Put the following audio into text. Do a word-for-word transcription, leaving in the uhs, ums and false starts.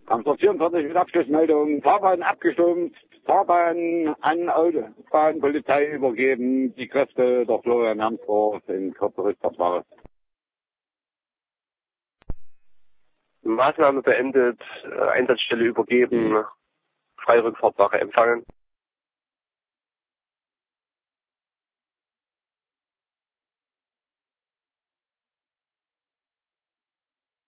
Hamster vierundvierzig mit Abschlussmeldung. Fahrbahn abgestumpft. Fahrbahn an Autobahnpolizei übergeben. Die Kräfte der Florian Hamster in kürzeres Verfahren. Maßnahme beendet, Einsatzstelle übergeben, Freirückfahrtwache empfangen.